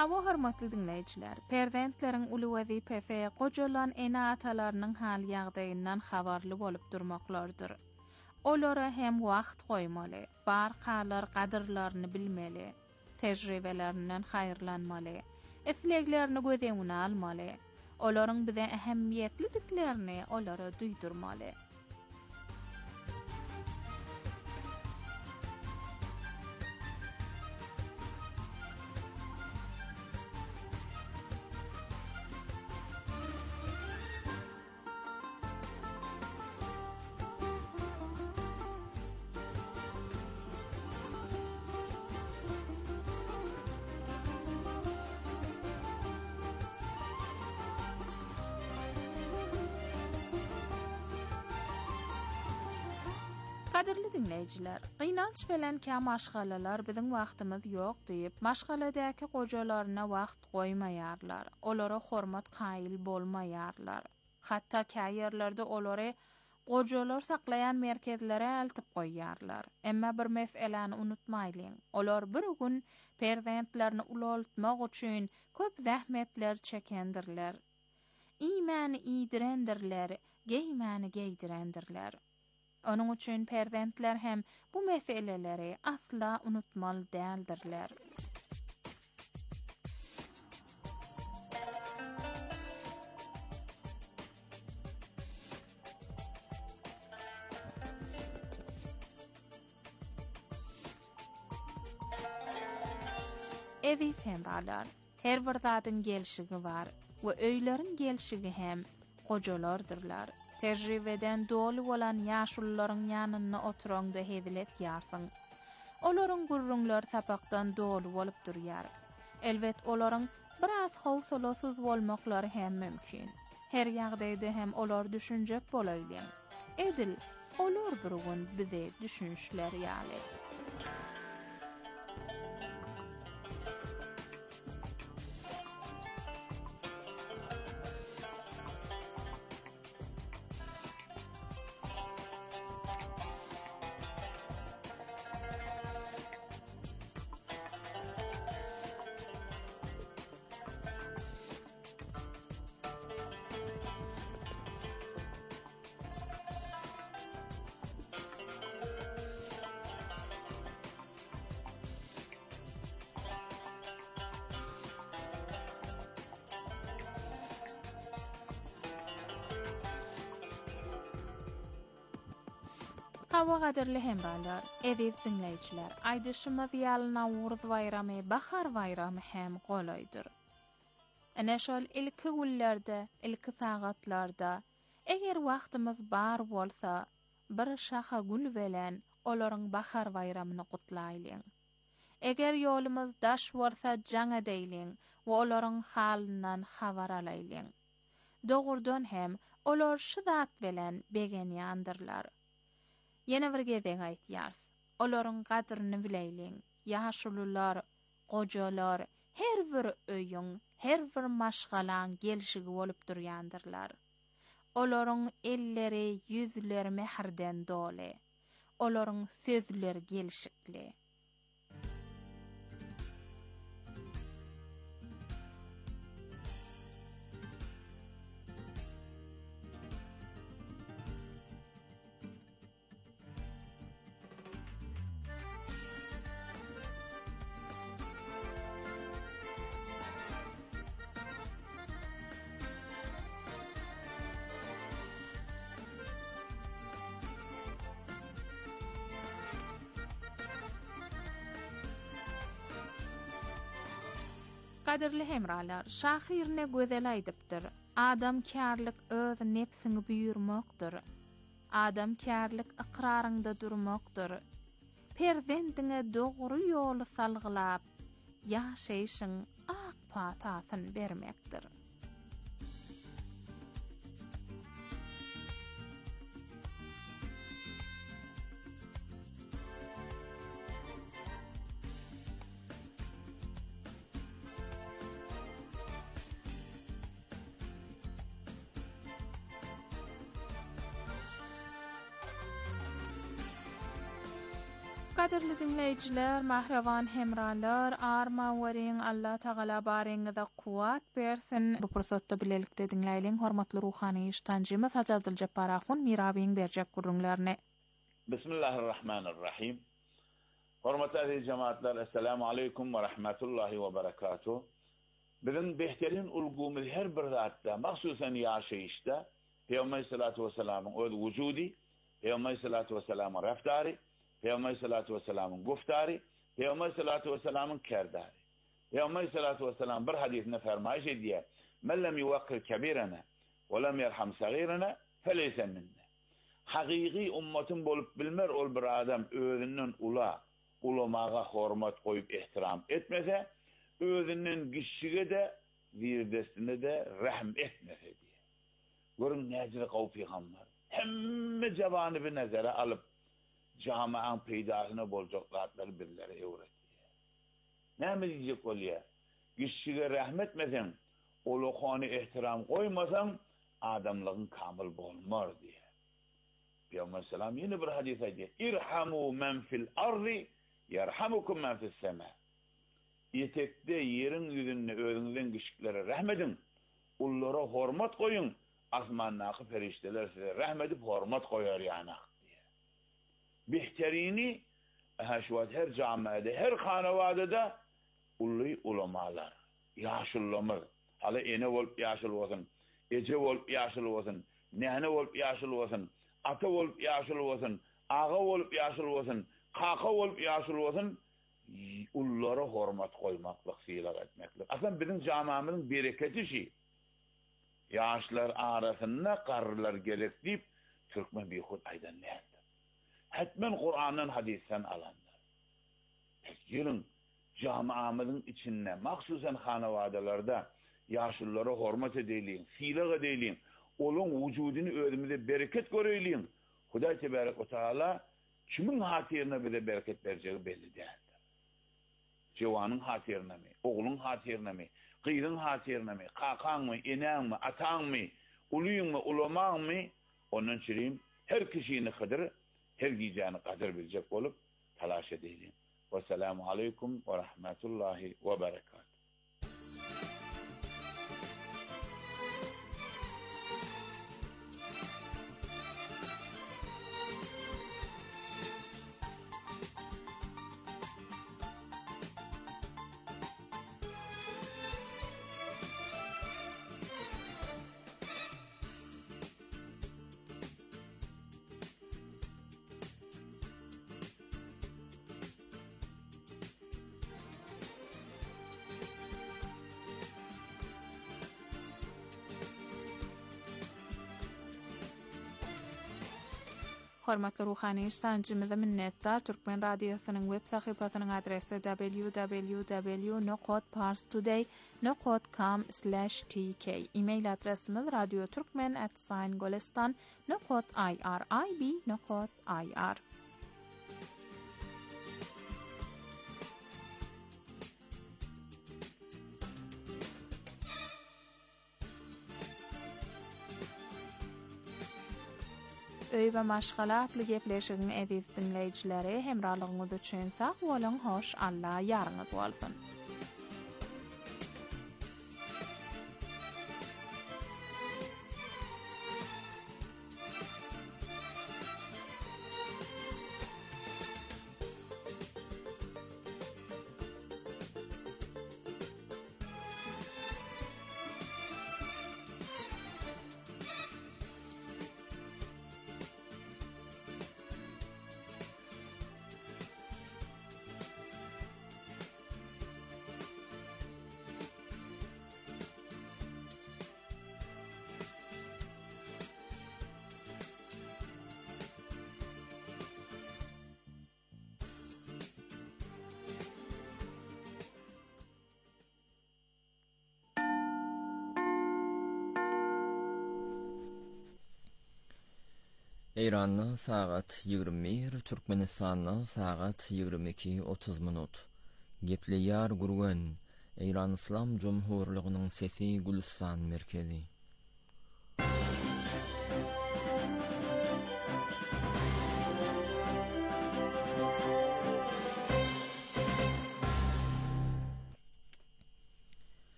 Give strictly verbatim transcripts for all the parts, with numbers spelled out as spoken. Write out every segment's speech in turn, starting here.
Hava hörmetli dinleyijiler, perdentleriň uly wezipesi gojalan ene atalarynyň hal ýagdaýyndan habarly bolup durmaklardyr. Olara hem wagt goýmaly, bar kalar gadyrlaryny bilmeli, tejribelerinden haýyrlanmaly, isleglerini gözeňine almaly, olaryň bize ähemmiýetliliklerini olara duýdurmaly. Kadirli dinleyijiler, gynanç bilen kam maşgalalar biziň wagtymyz ýok diýip, maşgaladäki gojalaryna wagt goýmaýarlar. Olara hormat gaýyl bolmaýarlar. Hatda käýerlerde olary gojalar saklayan merkezlere eltip goýýarlar. Emma bir meseleni unutmaýlyň. Olar bir gün perzentlerini ulaltmak üçin köp zähmetler çekendirler. İýmäni iýdirendirler, geýmäni geýdirendirler. Onun üçün perzentler hem bu meseleleri asla unutmaly däldirler. Ezi semralar, her bir zadyň gelşigi bar we öýlerin gelşigi hem gojalardyrlar. Tejribeden dolu bolan ýaşullaryň ýanyna oturaňda hedilet ýarsyň. Olaryň gurrunlar tapakdan dolu bolup durýar. Elbet olaryň biraz howsalasyz bolmaklary hem mümkin. Her ýagdaýda hem olar düşünjek bolaýlar. Edil, olar bir gün bize düşünüşler ýaly. Hava gaderli hemralar, ediz dinleyijiler, aýdyşymyz ýalyna Nowruz bayramy, bahar bayramy hem golaýdyr. Ene şol ilki günlerde, ilki sagatlarda, eger wagtymyz bar bolsa, bir şaha gül bilen olaryň bahar bayramyny gutlaýlyň. Eger ýolumyz daş bolsa jaňa deýliň we olaryň halyndan habar alaýlyň. Dogurdan hem olar şu zat bilen begenýandyrlar. Yine bir gedeň aýtýars. Olaryň gadryny bileýliň. Ýaşulular, gojalar, her bir öýüň, her bir maşgalan gelşigi bolup durýandyrlar. Olaryň elleri, ýüzleri mehrden doly. Olaryň sözleri gelşikli. Kadirli hemralar, şahirine gözel aýdypdyr. Adam kärlik öz nepsini büýürmekdir. Adam kärlik iqraryňda durmakdyr. Perzendiňe dogry ýoly salgylap, ýaşaýyşyň ak patasyny bermekdir. Qadirli dinleyiciler, mahrevan hemralar, arma warin Allah Taala bareňizde kuwat bersin. Bu pursatda bilelikde dinleýän hormatly ruhany iştancymyz Haji Abduljabbar Ahun mirabiň berjek gurrunlaryny. Bismillahirrahmanirrahim. Hormatly cemaatler, assalamu aleykum ve rahmetullahi ve berekatuh. Bizim behterin ulgumuz her bir zatda, mahsusan yaşayışda Peygamber sallallahu aleyhi ve sellem'in öz vücudi, Peygamber sallallahu aleyhi ve sellem'in raftari, Peygamber sallallahu aleyhi ve sellem'in guftari, Peygamber sallallahu aleyhi ve sellem'in kerdari. Peygamber sallallahu aleyhi ve sellem bir hadisinde fermayış ediyor: "Men lem yuvakkir kebirana ve lem yerham sagirana feleyse minna." Haqiqi ummetin bolup bilmer ol bir adam özünden ula, ulamağa hormat koyup ihtiram etmese, özünden kişiye de virdesine de rahm etmese diye. Görün necre kav peygamber. Hemme cevanı bir nazara alıp camianın peydasına bolcak zatları birlere öğretiyor. Ne mi diyecek oluyor? Kişiye rahmetmesen, uluğanı ihtiram koymasan, adamlığın kamil bolmar diye. Peygamber selam yine bir hadis ediyor: "İrhamu men fil ardi yerhamukum men fis sema." Yetekde yerin yüzünde özüňizden kişilere rahmedin, ullara hormat koyun, asmandaki ferişteler size rahmedip hormat koyar yani diye. Behterini haşvat her camiada, her hanavadada ully ulamalar, yaşıllamır. Hala ene olup yaşıl olsun, ece olup yaşıl olsun, nehne olup yaşıl olsun, ata olup yaşıl olsun, ağa olup yaşıl olsun, kaka olup yaşıl olsun, ullara hormat koymaklık, fiiler etmeklik. Aslında bizim camiamızın bereketi şey. Yaşlar arasında karılar gerek deyip Türkmen bihud aydan neydi? Hetmen Kur'an'ın hadisten alanlar. Yılın camiamızın içinde, maksusen hanavadalarda yaşlılara hormat edeyliyin, fiiler edeyliyin, onun vücudunu özümüze bereket göreyliyin. Huday Tebarek ve Teala kimin hatirine bize bereket vereceği belli değildir. Cevanın hatirine mi, oğlun hatirine mi, kıydın hatirine mi, kakan mı, inen mi, atan mı, uluyun mu, ulaman mı, onun çireyim her kişinin kadir, her giyeceğini kadir bilecek olup talaş edelim. Vesselamu aleykum ve rahmetullahi ve berekatuhu. Hormatly ruhany iştancymyza minnetdar. Türkmen radiosynyň web sahypasynyň adresi w w w nokta parstoday nokta com slash t k. E-mail adresimiz radioturkmen at golestan nokta i r i b nokta i r. Öý we maşgalatly gepleşigiň ediz dinleýijileri hemralygyňyz üçin sag bolan, hoş, Allah ýarňyz bolsun. Eýranyň sagat ýygrimi bir, Türkmenistanyň sagat ýygrimi iki otuz minut. Gepleýär gurgan Eýran Islam Jumhurlygynyň sesi Gülistan merkezi.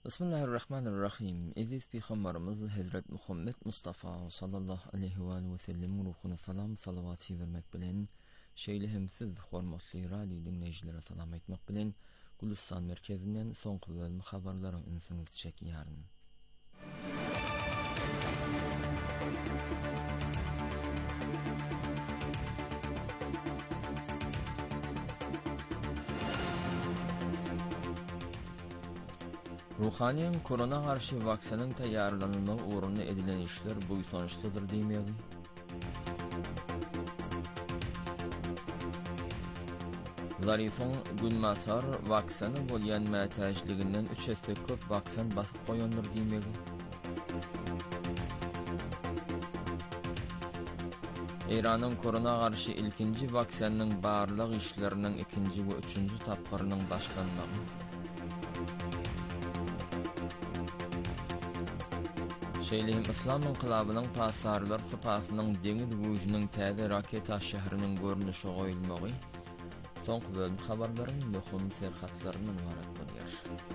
Bismillahirrahmanirrahim. Eziz Peygamberimiz Hazret Muhammed Mustafa sallallahu aleyhi ve sellem ruhuna salam salavati vermek bilen şeýle siz hormatly radio dinleýijilere salam etmek bilen Gulistan merkezinden soňky bölüm habarlary ünsüňiz çekýäryn. Ruhaniýeň korona garşy waksanyň taýýarlanmagy uğrunda edilen işler buýsançlydyr diýmeli. Zarifon Gülmatar waksany bolýan mätäjliginden üç esse köp waksan basyp goýandyr diýmeli. Iranyň korona garşy ilkinji waksanyň barlyk işleriniň ikinji we üçünji tapgyrynyň başlanmagy. Şeýlehem İslam inqilabynyň pasarlar sypatynyň deňiz güýjüniň täze raketa şäheriniň görnüşi goýulmagy. Soňky bölüm habarlaryň möhüm serhatlarynyň ibaret bolýar.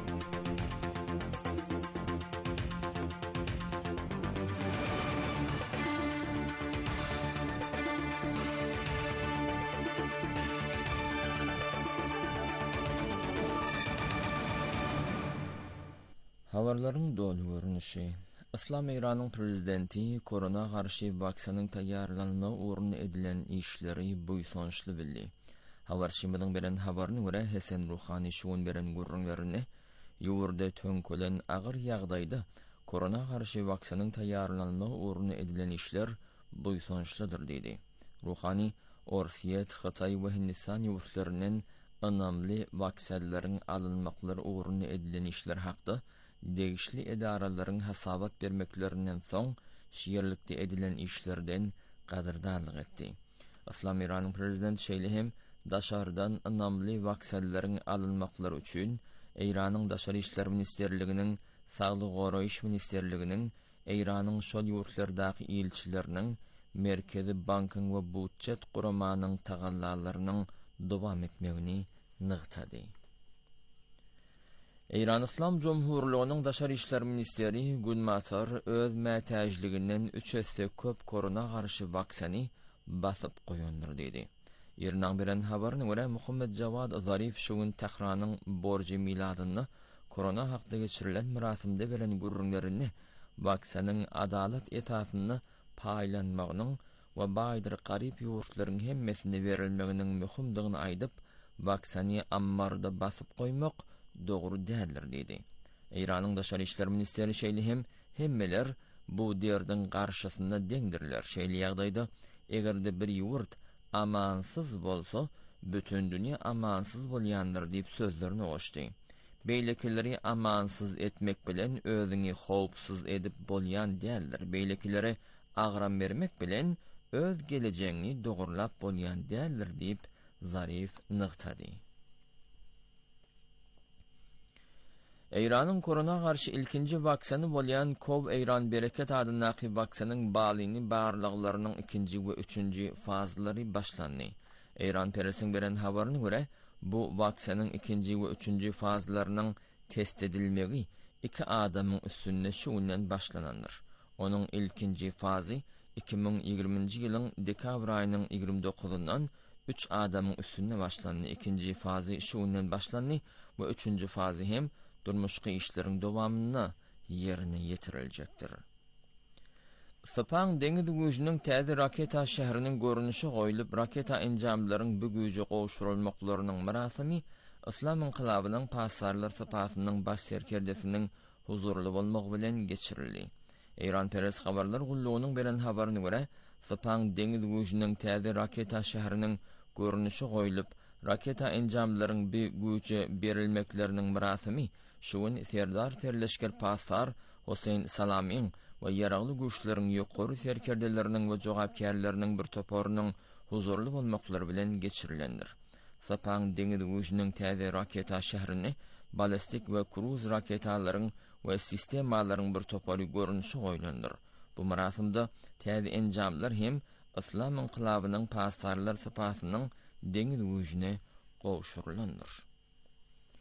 Habarlaryň dolu görnüşi. İslam Iranyň prezidenti korona garşy waksanyň taýýarlanmagy uğrunda edilen işleri buýsançly bildi. Habarşymyň beren habaryna görä Hasan Ruhani şuň beren gurrunlaryny ýurda tönkelen agyr ýagdaýda korona garşy waksanyň taýýarlanmagy uğrunda edilen işler buýsançlydyr dedi. Ruhani Orsiýet, Xitay we Hindistan ýurtlarynyň önemli waksallaryň alynmaklary uğrunda edilen işler hakda degişli edaralaryň hasabat bermeklerinden soň şiýerlikde edilen işlerden gaderdanlyk etdi. İslam Iranyň prezidenti şeýlehem daşardan önemli waksallaryň alynmaklary üçin Iranyň Daşary işler ministerliginiň, Saglyk goraýyş ministerliginiň, Iranyň şol ýurtlardaky elçileriniň, Merkezi bankyň we budjet guramanyň tagallalarynyň dowam etmegini nygtady. İran İslam Cumhurluğunyň Daşary işler ministeri Gülmatar öz mätäjliginden üç esse köp korona garşy waksany basyp goýandyr dedi. Ýernaň beren habaryna görä Muhammed Jawad Zarif şuň Tehranyň Borji miladyny korona hakda geçirilen mirasimde beren gurrunlaryny waksanyň adalet etatyny paýlanmagynyň we baýdyr garyp ýurtlaryň hemmesine berilmeginiň möhümdigini aýdyp, waksany ammarda basyp goýmak dogry däldir dedi. Iranyň Daşary işler ministeri şeýlehem hemmeler bu derdiň garşysynda deňdirler. Şeýle ýagdaýda egerde bir ýurt amansyz bolsa, bütün dünýä amansyz bolýandyr diýip sözlerini goşdy. Beýlekileri amansyz etmek bilen özüňi howpsuz edip bolýan däldir. Beýlekileri agram bermek bilen öz geleceğini dogurlap bolýan däldir diýip Zarif nygtady. Iranyň korona garşy ilkinji waksany bolýan Kow Iran Bereket adynaky waksanyň balyny barlyklarynyň ikinji we üçünji fazlary başlandy. Iran Pressiň beren habaryna görä, bu waksanyň ikinji we üçünji fazlarynyň test edilmegi iki adamyň üstünde şuňdan başlanandyr. Onuň ilkinji fazy iki ming ýygrimiňji ýylyň dekabr aýynyň ýygrimi dokuzundan üç adamyň üstünde başlandy. İkinji fazy şuňdan başlandy we üçünji fazy hem durmuşky işleriň dowamyna ýerine ýetiriljekdir. Sapan deňiz güýjüniň täze raketa şäheriniň görnüşi goýulyp, raketa enjamlaryň bu güýje gowşurulmaklarynyň merasimi İslam inqilabynyň pasarlar sapatynyň baş serkerdesiniň huzurly bolmagy bilen geçirildi. Iran Press habarlar gullugynyň beren habaryna görä, Sapan deňiz güýjüniň täze raketa şäheriniň görnüşi goýulyp, raketa enjamlaryň bu güýje berilmekleriniň merasimi şuň Serdar Terleşker Pasar Hosein Salamiň we ýaragly güýçleriň ýokary serkerdeleriniň we jogapkärleriniň bir toporunyň huzurly bolmaklary bilen geçirilendir. Sapan deňiz güýjüniň täze raketa şäherini ballistik we kruz raketalaryň we sistemalaryň bir topory görnüşi goýulandyr. Bu merasimde täze enjamlar hem İslam inqilabynyň pasarlar sypatynyň deňiz güýjüne gowşurulandyr.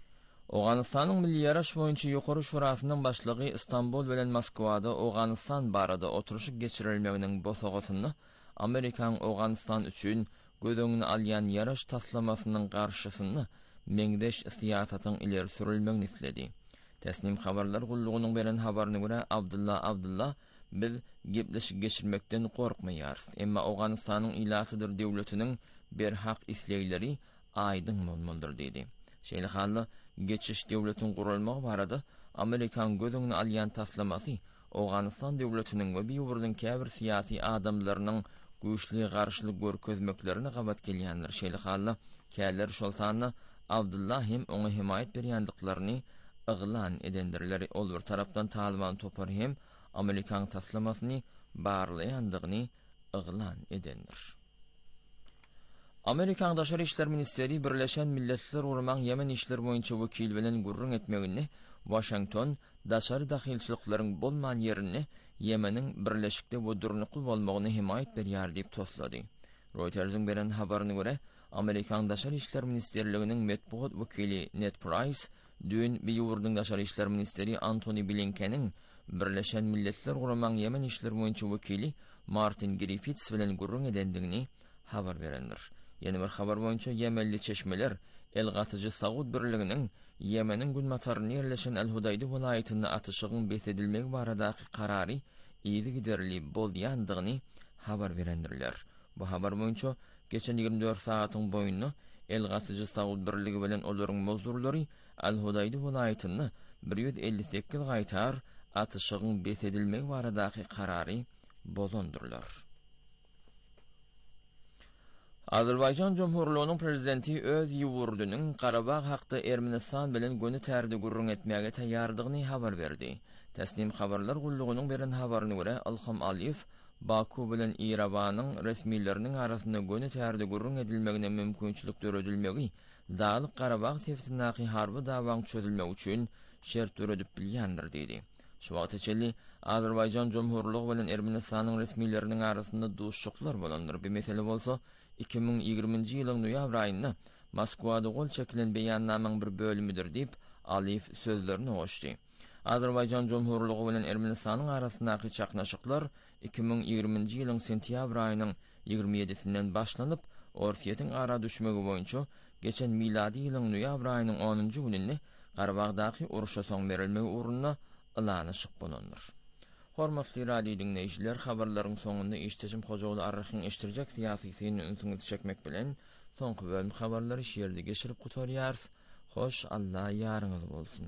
Oğanistanın Milli Yaraş boyunca Yukarı Şurasının başlığı İstanbul bilen Moskvada Oğanistan barada oturuşup geçirilmeginin bosoğatını Amerikan Oğanistan üçün gözöňüne alýan yaraş taslamasının garşysyny meňdeş siýasatyn ileri sürilmegini isledi. Tesnim habarlar gullugynyň beren habaryna görä Abdullah Abdullah biz gepleşik geçirmekden gorkmaýarys. Emma Oğanistanyň ilatydyr döwletiniň bir hak isleýleri aýdyn bolmalydyr dedi. Şeýle halda geçiş döwletiň gurulmagy barada Amerikan gözüňe alýan taslamasy Oğanistan döwletiniň we biýurdyň käbir siýasy adamlarynyň güýçli garşylyk görkezmeklerini gabat gelýändir. Şeýle halda käler şoltany Abdullah hem oňa himayet berýändiklaryny yglan edendirler. Ol bir tarapdan Taliban topar hem Amerikan taslamasyny barlaýandygyny yglan edendir. Amerikan Daşary işler ministeri Birleşen Milletler Urman Yemen işler boyunça wekil bilen gurrun etmegini Washington daşary dahilçiliklaryň bolman ýerini Yemenin birleşikde we durnukul bolmagyny himayet berýär diýip toslady. Reuters'ın beren habaryna görä Amerikan Daşary işler ministerliginiň metbuat wekili Ned Price dün biýurdyň Daşary işler ministeri Antony Blinken'in Birleşen Milletler Urman Yemen işler boyunça wekili Martin Griffiths bilen gurrun edendigini habar berendir. Yeni bir habar boyunca Yemenli çeşmeler El-Gatıcı Saud birliginiň Yemenin Gülmataryna ýerleşen El-Hudaydy welaýatyna atyşygyň besedilmegi baradaky karary ýyly giderli bolýandygyny habar berendirler. Bu habar boyunca geçen ýygrimi dört saatyň boýunda El-Gatıcı Saud birligi bilen olaryň mozurlary El-Hudaydy welaýatyna bir ýüz elli sekiz gaýtar atyşygyň besedilmegi baradaky karary bolundurlar. Azerbaycan Cumhurluğunun prezidenti öz ýurdunyň Qarabağ hakda Ermenistan bilen göni tärde gurrun etmäge taýýardygyny habar berdi. Teslim habarlar gullugynyň beren habaryna görä Alham Aliyev Baku bilen Yerebanyň resmileriniň arasynda göni tärde gurrun edilmegine mümkinçilik döredilmegi Dağlyk Qarabağ septinaky harby dawaň çözülmegi üçin şert döredip bilýändir dedi. Şu wagt içinde Azerbaycan Cumhurluğu bilen Ermenistanyň resmileriniň arasynda duşşuklar bolandyr. Bir mesele bolsa iki bin ýygrimiňji ýylyň noýabr aýynda Moskwada gol çekilen beýannamanyň bir bölümidir diýip Aliyev sözlerini goşdy. Azerbaycan Cumhurluğu bilen Ermenistanyň arasyndaky çaknaşyklar iki bin ýygrimiňji ýylyň sentýabr aýynyň ýygrimi ýedisinden başlanyp Orsiýetiň ara düşmegi boýunça geçen miladi ýylyň noýabr aýynyň onunju güninde Qarabağdaky uruşa soň berilmegi uğruna ylanyşyk bolandyr. Hormatly radio dinleýijiler, habarlaryň soňunda işteşim Hojaly Arrahyň iştirjek siýasysyny ünsüňe çekmek bilen soňky bölüm habarlary şeýerde geçirip gutarýar. Hoş, Allah ýaryňyz bolsun.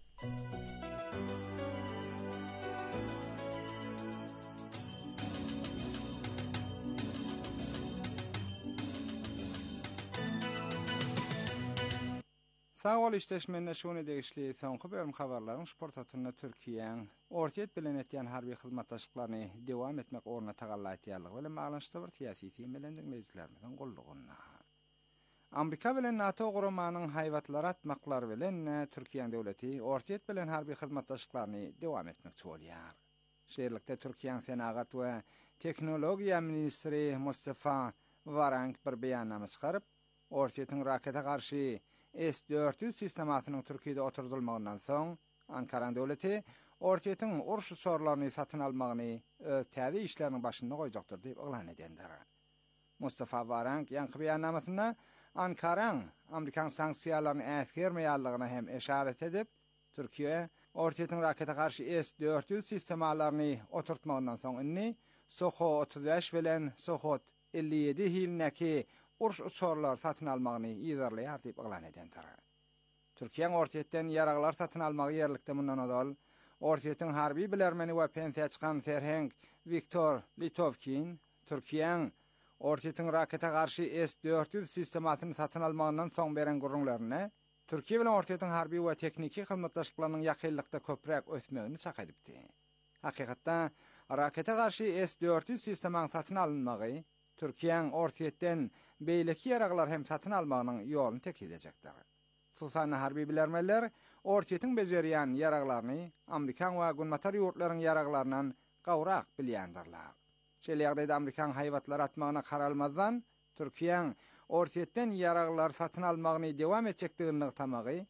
Sağ ol işleşmenine şunu degişli soňky bölüm habarlaryň sport hatyna Türkiýeň Ortiýet bilen etýän harby hyzmatdaşlyklaryny dewam etmek orna tagallatýarlygy bilen maňlaşdy bir siýasy bilen dinleýijilerimiň gollugyna. Amerika bilen NATO gurumanyň haýwatlar atmaklary bilen Türkiýe döwleti Ortiýet bilen harby hyzmatdaşlyklaryny dewam etmekçi bolýar. Şeýerlikde Türkiýe Senagat we Teknologiýa ministri Mustafa Varank bir beýannama çykaryp, Ortiýetiň raketa garşy S dört yüz sistematynyň Türkiýede oturdylmagynyň soň Ankara döwleti Ortiýetiň uruş sorlaryny satyn almagyny täze işleriniň başynda goýjakdyr diýip yglan edendir. Mustafa Varank ýa-ni beýannamasynda Ankaraň Amerikan sanksiýalaryny äsgermeýärligine hem eşaret edip, Türkiýe Ortiýetiň raketa garşy S dört yüz sistemalaryny oturtmagynyň soň inni Soho otuz beş bilen Soho elli ýedi hilnäki uruş uçurlar satın almagyny ýyzarlaýar diýip yglan edendir. Türkiýe Ortiýetden ýaraglar satyn almagy ýerlikde mundan odal, Ortiýetiň harby bilermeni we pensiýa çykan Serheng Viktor Litovkin, Türkiýe Ortiýetiň raketa garşy S dört yüz sistematyny satyn almagyndan soň beren gurrunlaryny, Türkiýe bilen Ortiýetiň harby we tekniki hyzmatdaşlyklarynyň ýakynlykda köprek ösmegini çak edipdi. Hakykatda raketa garşy S dört yüz sistematyny satyn alınmagy Türkiýe Ortiýetden beýleki ýaraglar hem satyn almagynyň ýoluny tek edejekdir. Susan harby bilermeler Ortiýetiň bejerýän ýaraglaryny Amerikan we Gunmatar ýurtlarynyň ýaraglarynyň gawrak bilýändirler. Şeýle ýagdaýda Amerikan haýwatlar atmagyna karalmazdan Türkiýe Ortiýetden ýaraglar satyn almagyny dewam etjekdigini tamagy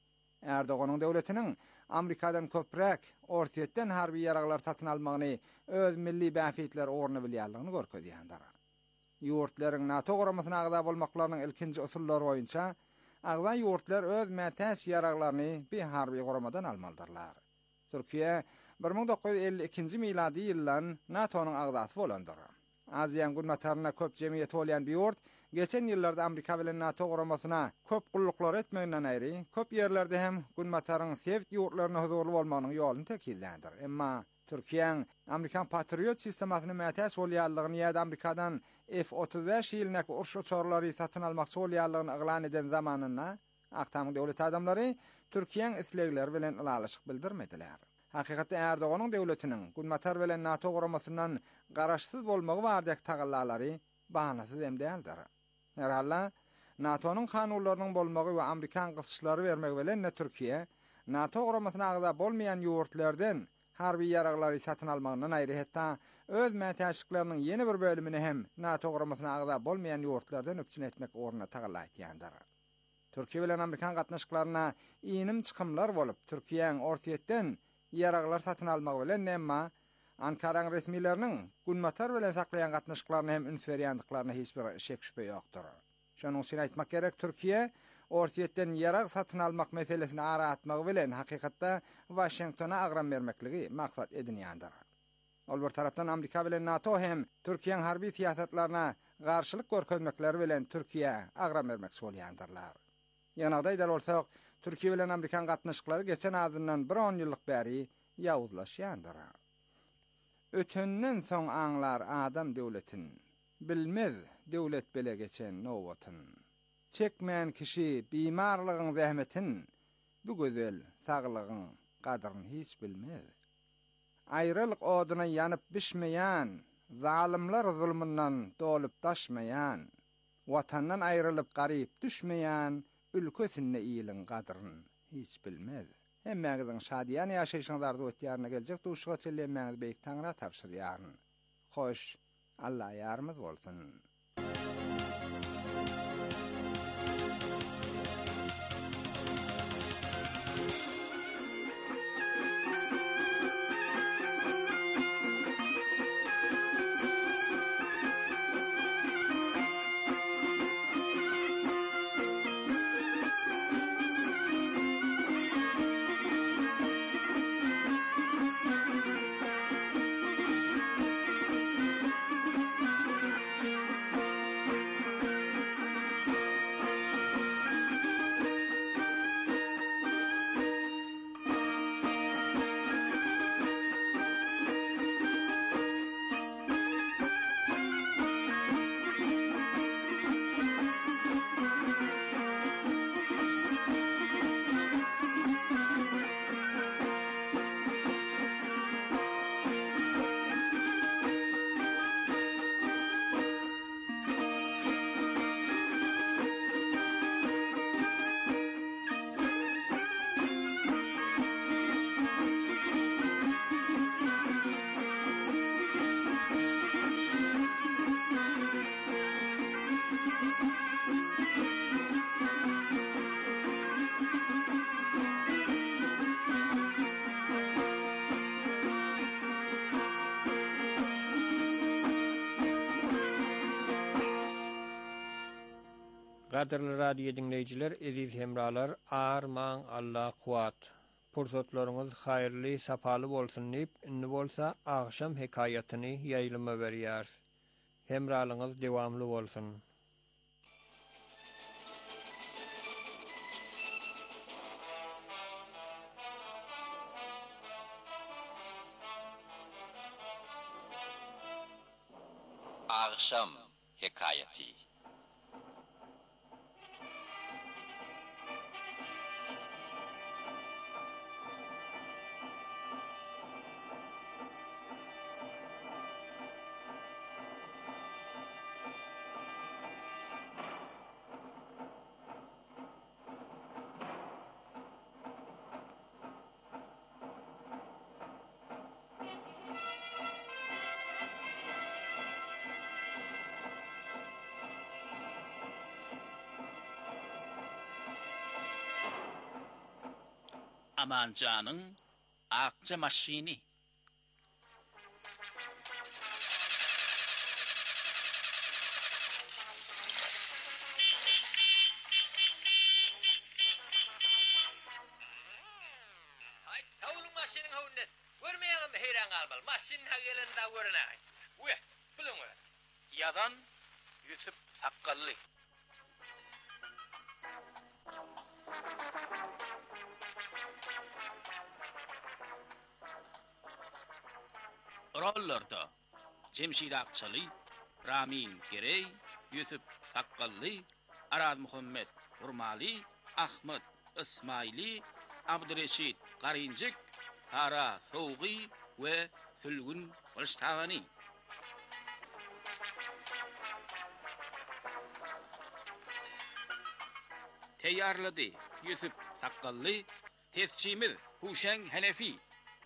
Erdoğan'ın döwletiniň Amerikadan köprek ortiýetden harby ýaraglar satyn almagyny öz milli bäfitler orny bilýärligini görkezýändir. Ýurtlaryň NATO guramasyna agda bolmaklarynyň ilkinji usullary boýunça agda ýurtlar öz mätäç ýaraglaryny bir harby guramadan almalydylar. Türkiýe bir ming dokuz yüz elli ikinji miladi ýyldan NATO'nyň agdasy bolandyr. Aziýan gulmataryna köp jemgyýet bolýan bir ýurt geçen ýyllarda Amerika bilen NATO guramasyna köp gulluklar etmeginden aýry, köp ýerlerde hem gulmataryň sewt ýurtlaryna huzurly bolmagynyň ýolunu tekillendir. Emma Türkiýe Amerikan Patriot sistemasyny mätäç bolýanlygyny ýa-da Amerikadan F otuz beş ýylynyň urş uçarlary satyn almakçy bolýanlygyny eglan eden zamanyna Aktamyň döwlet adamlary Türkiýeň islegleri bilen ulalyşyk bildirmediler. Hakykatda Erdoğan'ın döwletiniň gulmatar bilen NATO guramasyndan garaşsyz bolmagy bardak tagallary bahanasyz emdäldir. Herhalla NATO'nun kanunlarynyň bolmagy we Amerikan gysyşlary bermegi bilen Türkiýe NATO guramasyna agda bolmayan ýurtlardan harby ýaraglary satyn almagyndan aýry hatda öz mätäçliklarynyň ýeni bir bölümini hem NATO guramasyna agda bolmayan ýurtlardan öpçün etmek orna tagallaýandyr. Türkiýe bilen Amerikan gatnaşyklaryna inim çykymlar bolup Türkiýeň ortiýetden ýaraglar satyn almagy bilen emma Ankaraň resmileriniň gulmatar bilen saklayan gatnaşyklaryny hem üns berýändiklaryna hiç bir şek şüphe ýokdur. Şonuň üçin aýtmak gerek, Türkiýe ortiýetden ýarag satyn almak meselesini ara atmagy bilen hakykatda Washingtona agram bermekligi maksat edinýändir. Ol bir tarapdan Amerika bilen NATO hem Türkiýeň harby siýasatlaryna garşylyk görkezmekleri bilen Türkiýe agram bermekçi bolýandyrlar. Ýanagda aýdar bolsak, Türkiýe bilen Amerikan gatnaşyklary geçen azyndan bir on ýyllyk bäri ýawuzlaşýandyr. Ötünden soň aňlar adam döwletin, bilmez döwlet bele geçen nowatyn. Çekmän kişi bimarlygyň zähmetin, bu gözel saglygyň gadryny hiç bilmez. Aýrylyk oduna ýanyp bişmeýän, zalimler zulmündan dolup taşmayan, vatandan ayrılıp garip düşmeyen, ülkösünde iyiliğin kadrını hiç bilmez. Hemmeğizin şadiyan yaşayışınızlarda ötüyarına gelecek duşuğa çellemeğiz beyik tanrıya tapşır yarın. Hoş, Allah yarımız olsun. Qadirli radio dinleyijiler, eziz hemralar, arman Allah kuat. Pursatlaryňyz haýyrly, sapaly bolsun diýip, indi bolsa agşam hekaýatyny ýaýlyma berýär. Hemralyňyz dewamly bolsun. Agşam hekaýaty. Amancanın akça maşini. Hayt, savulun maşinin havunnet. Görmeyelim mi heyran kalmalı? Maşinin ha gelen daha görünay. Uya, bilin öyle. Yadan Yusuf Sakkallı. Rollarda Cemşid Akçalı, Ramin Gerey, Yusuf Sakkallı, Arad Muhammed Hurmali, Ahmet İsmaili, Abdüreşit Qarincik, Hara Soğgi ve Sülgün Olştağani. Teyyarladı Yusuf Sakkallı, tescimiz Huşen Hanefi.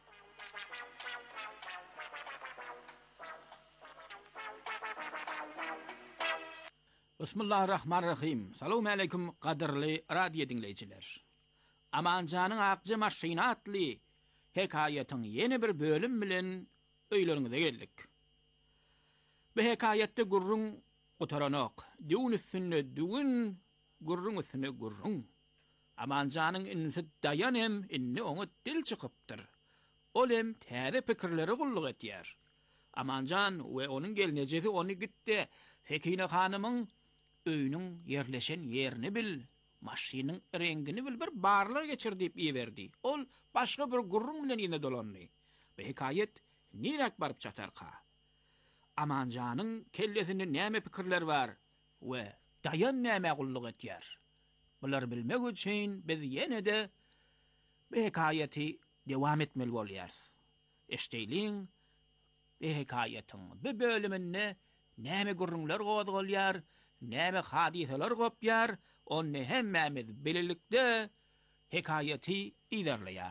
Bismillahirrahmanirrahim. Selamun aleyküm kadirli radyo dinleyiciler. Amancanın akcı maşinatlı hekayetin yeni bir bölüm bilen öylerinize geldik. Bu hekayette gurrun otaranok, düğün üstüne düğün, gurrun üstüne gurrun. Amancanın insi dayan hem inni onu dil çıkıptır. Olem täze pikirleri kulluk etyer. Amancan ve onun gelinecesi onu gitti. Fekine hanımın öýünün yerleşen yerini bil, maşynyň rengini bil, bir barlyk geçirdip iýerdi. Ol başga bir gurrun bilen ýene dolandy. Bu hikayet nirek barıp çatarka. Amanjanyň kellesinde näme pikirler bar we dayan näme gulluk etýär. Bular bilmek üçin biz ýene de bu hikayeti dewam etmeli bolýar. Eşdeýliň bu hikayetin bu bölüminde näme gurrunlar gowdalýar, näme hadiseler gopýar, onu hemmemiz bililikde hikayeti ilerleýär.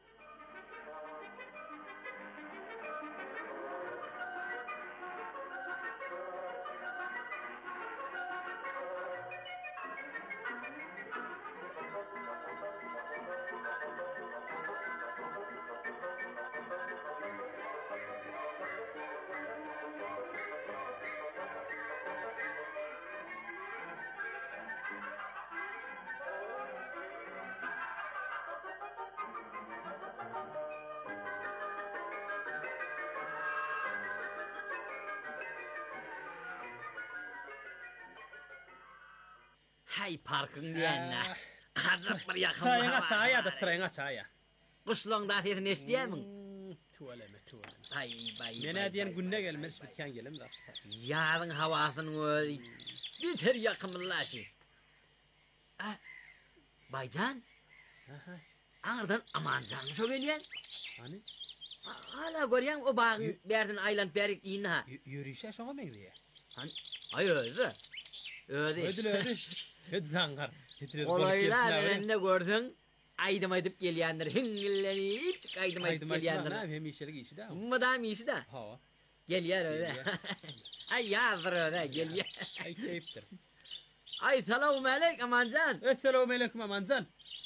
Hay parkın diýenne. Azap bir ýakyn. Saýa saýa da sırayna saýa. Guslan da sesini eşdiýärmiň? Tuwaleme tuwaleme. Hay bay. Mene diýen günne gelmez bitken gelim da. Ýazyň hawasyny öýi. Biter ýakymlaşy. Ah. Baycan? Aha. Aňardan Amanjan söýelýän. Hani? Hala görýän o bagyň berden aýlanyp berik ýyna. Ýürüşe şoňa meňdiýär. Hani? Ay öýdi. Öýdi. Öýdi öýdi. Hedi zangar. Olaylar ende gördün. Aydım aydıp gelýändir. Hingillenip aydım aydyp gelýändir. Aydım hem işleri işi de. Madam işi de. Ha. Gelýär öýde. Ay ýazdyr öýde gelýär. Ay keyipdir. Ay salamu aleyk Amanjan. Esselamu aleyküm Amanjan.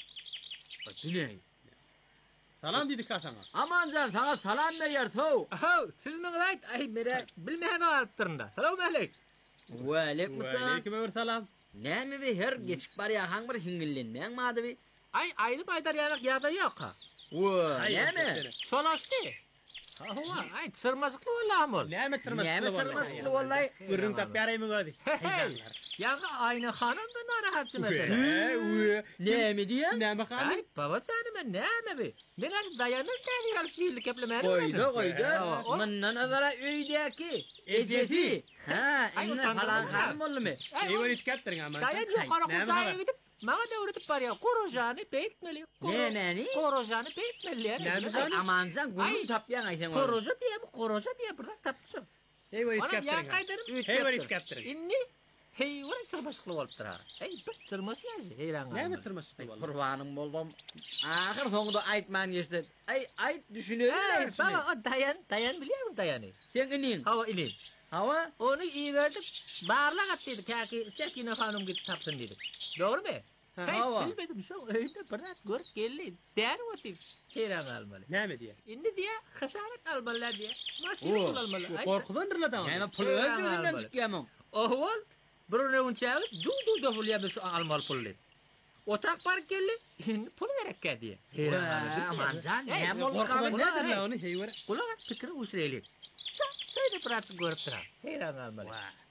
Diney. Salam diýdik ha sana. Amanjan sana salam berýär sow. Aha, siz meňe aýt, ay mere bilmeýän aýtdyrynda. Salamu aleyk. Wa aleykum salam. Aleyküm salam. Näme we her geçip barýar haň bir hingillenmeň madyby? Ay aýdyp aýdar ýarak ýarda ýok. Wa näme? Solaşdy. Ha howa, ay sırmasykly bolam ol. Näme sırmasykly? Näme sırmasykly bollay? Gürrüň tap ýarymy gödi. Ýa-da aýna hanam da narahatçy mesele. Näme diýen? Näme hanam? Ay baba çanyma näme bi? Meňe daýanyr täzir alyp şeýlik geplemeli. Goýda goýda. Mundan azara öýdäki ejesi. Ha, indi falan hanım bolmy? Eýwer itkatdyň ama. Daýan ýokara goýaýa gidip maňa da öwretip barýar. Korojany beýtmeli. Näme? Korojany beýtmeli. Amanjan gurrun tapýan aýsan. Koroja diýip, koroja diýip bir tapçy. Eýwer itkatdyň. itkatdyň. Eýwer itkatdyň. Inni heýwer çyrmasykly bolup durar. Ey, bir çyrmasy ýazy, heýran. Näme çyrmasykly bolup? Qurbanym boldum. Ahir soňda aýtman ýerse. Ey, aýt düşünelim. Ey, baba, o dayan, dayan bilýärmi dayany? Sen inin. Hawa inin. Hawa, onu iýerdik. Barlak atdyk, täki Sekine hanım gidip tapsyn dedi. Dogrymy? Hava. Bilmedim şu öyle bırak gör geldi. Der otip. Heyran almalı. Näme diye? Indi diye hasaret almalı diye. Maşin Oo, almalı. Korkudandır da. Näme pul Heyran öldüründen almalı. çıkýamyň. Oğul, bir unçağı du du da fulya bir almal pullu. Otak park geldi, hindi pul gerek diye. Aman can, ne boldu Korkudandır da onu heywere. Kulağa fikri uçreli. Sa, sayda prat görüptüra. Heyran almalı.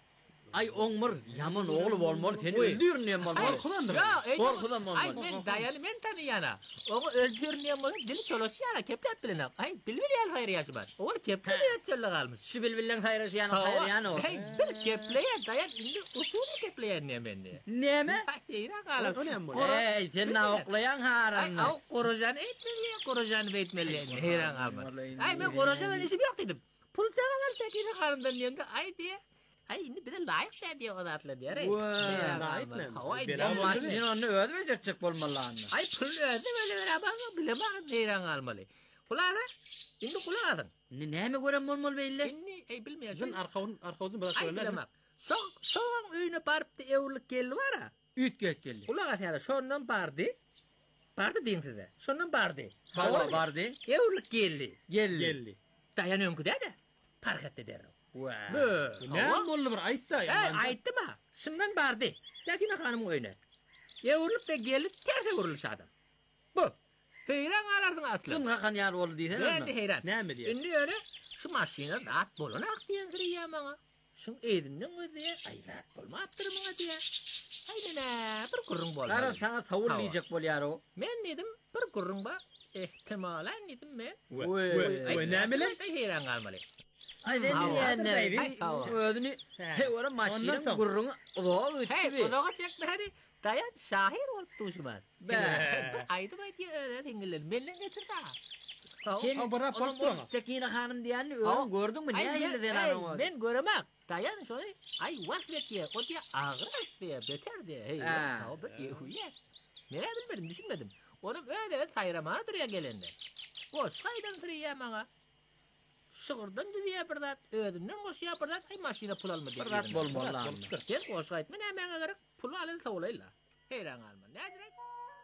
Ay oňmur, yaman oğlu bolmaly, seni öldürnýän bolmaly. Korkudandır. Ya, ey, Korkudan bolmaly. Ay, men dayalı men tanıyana. Oğu öldürnýän bolan dili çolosýana keplep bilen. Ay, bilbilýän hayriyasy bar. Oğul keplep çölle galmyş. Şu bilbilen hayrasyan hayryan o. Hey, bil kepleye dayan indi usulü kepleyen ne menni. Näme? Heyran galmyş. O näme bu? Ey, sen naoklayan Ay, haranny. av korujan etmeli, korujan betmeli. Heyran galmyş. Ay, men korujan işim yok dedim. Pul çağalar tekini karından yemde. Ay diye. Ay, indi bir de layık şey diye o da atla diye. layık mı? Havay Bela diye. O maşin onu öldürecek bolmaly. Ay, pul öde böyle beraber bilemem heyran galmaly. Kulağına, indi kulağına. Näme gören bolmaly beýle? Inni, ay bilmeýär. Sen arkaun arkausun bırak Ay, öyle. bilemem. Son, son öýüne barıp da evlilik geldi var ha. Ütget geldi. Kulağa täze şondan bardy. Bardy diýin size. Şondan bardy. Hawa bardy. Evlilik geldi. Geldi. Geldi. Dayanıyorum ki de. Fark etti derdim. Wa. Näme boldy bir aýt da. Hey, aytdım ha. Şundan bardy. Sakine hanım öýüne. Evlilik de geldi, terse vurulmuş adam. Bu. Heyran alardın atlı. Şun hakan ýar boldy diýsen. Ben de heyran. Näme diye? Indi öyle şu maşina rahat bolanak diýen giriýär maňa. Şun eýdinden öýdi. Ay rahat bolmapdyr maňa diýär. Aýdana bir gurrun bolmaly. Gara sana tawul diýjek bolýar o. Men dedim bir gurrun ba. Ehtimalan dedim men. We näme lan? Ay heyran galmaly. Ay sen Hawa. diýende Ay, hawa. ödüni he ora maşynyň gurruny uzağa Hey, ötdi. uzağa çekdi hadi. Dayan şahir olup tuşman. Be. Aydım aydı öyle dingiler. Menden geçirdi ha. Sen Ha, bırak, bırak, bırak. Sekine hanım diýeni Hawa. öň gördüňmü? Ay, Näme ben- sen ay, onu? Ben göremem. Dayan şöyle. Ay vaslet diye. O diye ağır diye. Beter diye. Hey. Ha. O bir yehuye. Nereye bilmedim düşünmedim. Onun öyle de sayramana duruya gelende. O saydan duruya bana. Şıgırdan düzeye bir dat. Ödümden koşuya bir dat. Ay maşina pul alma diye. Bir dat bolmaly. Ben koşayt men hemen gerek pul alın tavlayla. Heyran alma. Ne direk?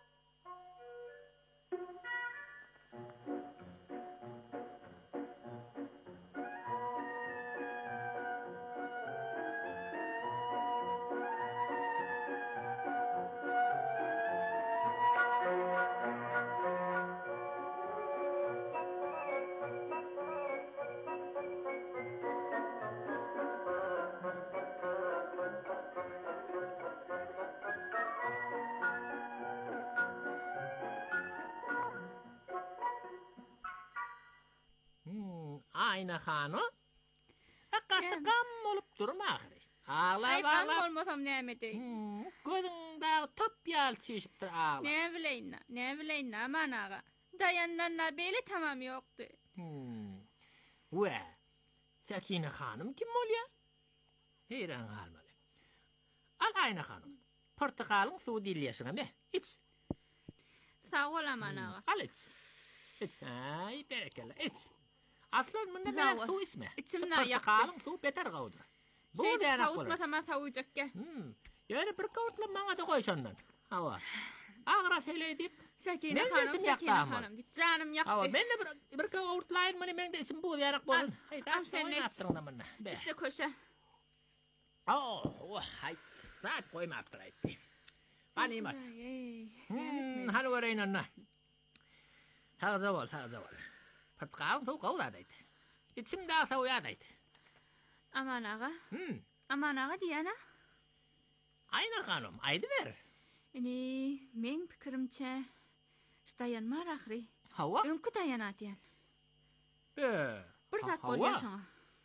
Hmm, ayna hano. Hakikaten gam olup durma ahri. Ağlap Ay ben ağlap. olmasam näme diýin? Hmm, gözüňde top ýal çeşipdir ağlap. Ne bileýin, ne bileýin aman ağa. Dayandanlar beli tamam ýokdy. Hmm. Ve, Sakine hanım kim bolýar? Heyran galmaly. Al ayna hanım. Portakalyň suw dilýäsiňe ne? İç. Sağ ol aman ağa. Al iç. İç. Ay berekelle iç. Aslan mında Sağ ol. bir su içme. İçimden Portakalyň suw beter gawdyr. Bu Şeyde dayanak bolar. savutmasama savuyacak gel. Hmm. Ýöne bir kawutla maňa da goý şondan. Hawa. Agra sele edip. Sakine Men de hanım, içim Sakine ýakdam. hanım dip canım ýakdy. Hawa, men de bir bir kawutlaýyn meni men de içim bu dayanak bolun. Al, Hey, al sen sen iç. yaptırın mana. Be. İşte koşa. Oh, oh, hay. Saat koymapdyr aýtdy. Ani mat. Hmm, hal wereýin anna. Haza bol, haza bol. Patqaň suw gawda daýdy. İçimde saw ýadaýdy. Aman ağa. Hmm. Aman ağa diýene. Ayna hanım, aýdy ber. Ini men pikirimçe dayanmar ahri. Hawa. Öňkü dayanat diýen. Be. Bir zat Hawa. bolýar şoňa.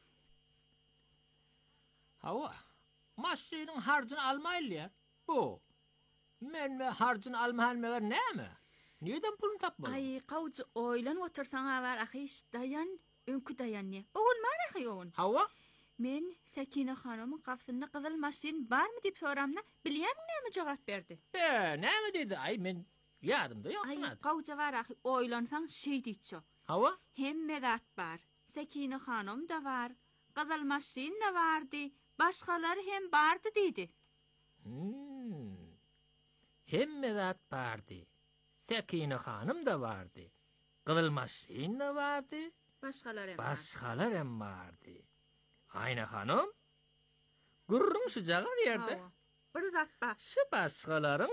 Hawa. Maşynyň harjyny almaýly. Bu. Men me harjyny almaýanmaga näme? Niýeden pulun tapmaly? Ay qawjy oýlan otursaň avar ahy dayan öňkü dayan ne? Oğul mar ahy oğul. Hawa. Men Sakine hanymyň gafsyna gyzyl maşin barmy dip soramna, bilýärmi näme jogap berdi? Be, näme dedi? Ay men ýadymda Ay ýoksun. qawjy var ahy oýlansaň şey diýçi. Hawa. Hemme zat bar. Sakine hanım da var. Gyzyl maşin da bardy. Başgalar hem bardy diýdi. Hmm. hemme zat bardy. Sekine hanım da bardy. Kızıl maşin da bardy. Başgalar hem. Başgalar hem bardy. Ayna hanım. Gurrun şu jaga yerde. Bir zat ba. Şu başgaların.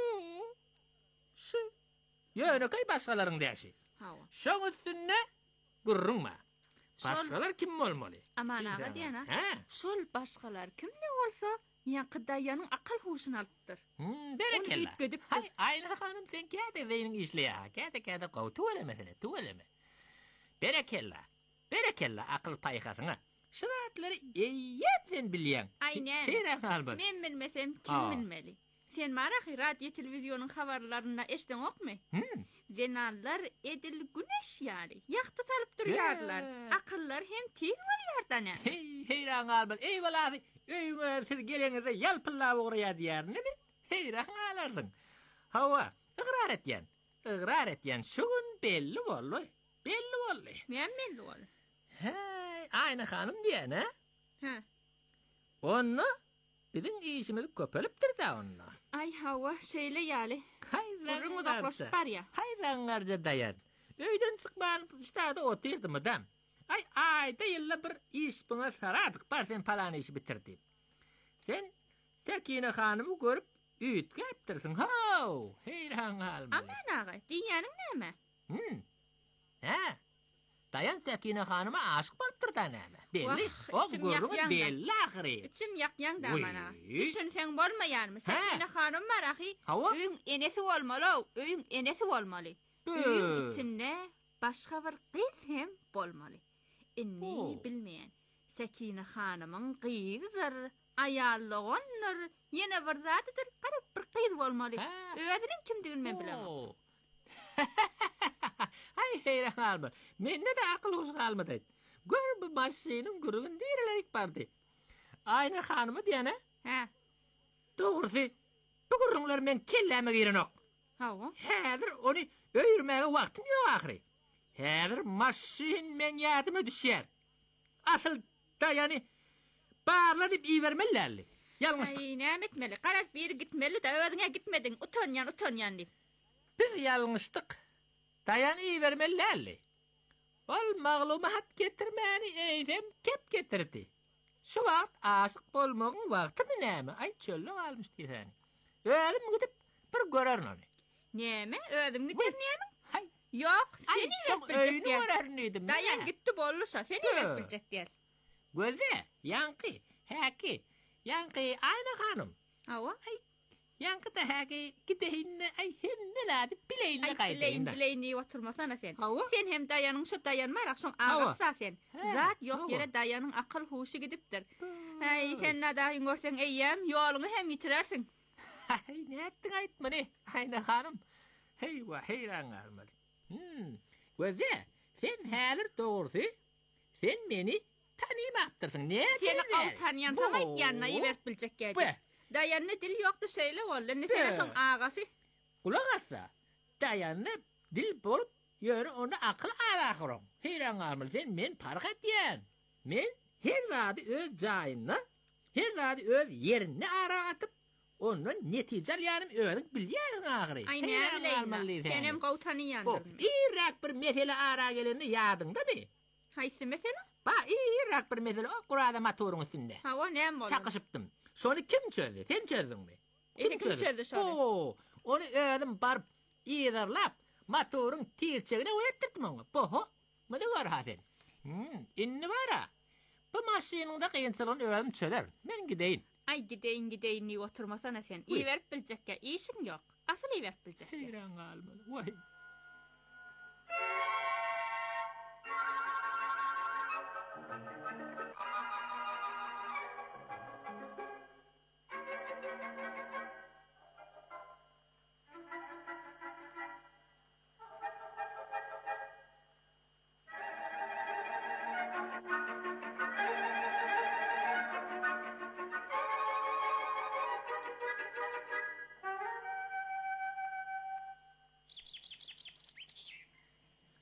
Şu. Yöne kay başgaların däşi. Hawa. Şoň üstünde gurrun ma. Başgalar kim bolmaly? Aman ağa diýene. Ha. Şol başgalar kimde bolsa, ýa-da daýanyň akal huşyny alypdyr. Hmm, berekella. Hay, ayna hanım sen käde beýniň işleýär. Käde käde gowtu ele mesele, tu eleme. Berekella. Berekella akıl paýhasyňa. Şuratlary eýýet sen bilýän. Aynen. Terak albet. Men bilmesem kim bilmeli? Sen marahy radio telewizionyň habarlaryna eşden okmy? Hmm. Zenallar edil güneş ýaly. Ýakty salyp durýarlar. Akyllar hem tir bolýardan. Hey, heyran albet. Ey balaby, öýüňe siz geleňizde ýalpyllap ogurýar diýär nemi? Heyran alardyň. Hawa, ygrar etýän. Ygrar etýän. Şu gün belli boldy. Belli boldy. Men belli boldy. Hey, ayna hanım diýen, ha? Ha. Onu bizim işimiz köpelipdir da onu. Ay Hawa, şeýle ýaly. Gurrun uzaklaşyp barýar. Hayranlarca dayan. Öýden çykman ştada otyrdymy dam. Ay ayda ýylla bir iş buna saradyk bar sen palan işi bitirdi. Sen Sekine hanymy görüp üýt gepdirsiň. Haw, heyran alma. Aman ağa, diýäniň näme? Hmm. Ha. Dayan Sekine hanyma aşyk bolupdyr da näme? Belli. O gurrun belli ahyry. İçim ýakýan da aman ağa. Düşünseň bolmaýarmy? Sekine hanym marahy. Öýüň enesi bolmaly, öýüň enesi bolmaly. Öýüň içinde başga bir gyz hem bolmaly. Inni bilmeýän. Sekine hanymyň gyzydyr, aýallygynyr, ýene bir zatydyr, garip bir gyz bolmaly. Özüniň kimdigini men bilemem. Ay heyran alma. Mende de akıl hoş kalmadı. Gör bu maşinin gurun diýerlerik bardy. Ayna hanymy diýene? Ha. Dogrusu, bu gurunlar men kelleme girenok. Hawa. Häzir onu öýürmäge wagtym ýok ahyry. Häzir maşin men ýadyma düşýär. Asyl daýany barlar diýip iýermellerli. Ýalňyş. Ay näme etmeli? Garap bir gitmeli da özüňe gitmediň, utanýan utanýan diýip. Biz ýalňyşdyk. Daýany iýermellerli. Ol maglumat getirmäni eýdem kep getirdi. Şu wagt aşyk bolmagyň wagtymy näme? Ay çölle almış diýsen. Özüm gidip bir görerni onu. Näme? Özüm gidip näme? Hay, ýok, seni öýünü görernidim. Daýan gitdi bolsa, seni biljek diýer. Göze, ýanky, häki. Ýanky ayna hanım. Hawa, ay. Ýanky da häki gidehinne ay henneladi bileýinle gaýdy. Bileýin, bileýini oturmasana sen. Sen hem daýanyň şu daýanmarak şoň agasa sen. Zat ýok ýere daýanyň akyl huşy gidipdir. Ay, sen nadaýyň görseň eýýäm, ýoluňy hem ýitirersiň. Ay, näetdiň aýtmany? Ayna hanım. Hey wa heyran almaly. Hmm. Göze, sen häzir dogrusy sen meni tanymapdyrsyň. Näçe? Seni gaw tanýan tamam ýanyna ýerip biljek geldi. Dayanny dil ýokdy şeýle boldy. Ne sen şoň agasy? Kulak assa. Dayanny dil bolup ýöre onu akyl alagyryň. Heyran almaly sen men park etýän. Men her zady öz jaýyna, her zady öz ýerini ara atyp, onun netije alýanym özüň bilýäň agyry. Ay näme? Sen hem gaw tanýandyr. Irak bir mesele ara gelende ýadyňdamy? Haýsy mesele? Ba, irak bir mesele o Qur'ada motoruň üstünde. Hawa näme boldy? Çakyşypdym. Şonu kim çözdü? Sen çözdüňmi? Kim çözdü şonu? Oo, onu özüm barıp ýerlap, motoruň tirçegine öýetdirdim onu. Boho, mene gör hasen. Hmm, inni bara. Bu maşynyňda kynçylygyny özüm çözer. Men gideýin. Ay gideýin gideýin ni oturmasana sen. Iýerip biljekkä işiň ýok. Asyl iýerip biljek. Heyran almaly. Vay.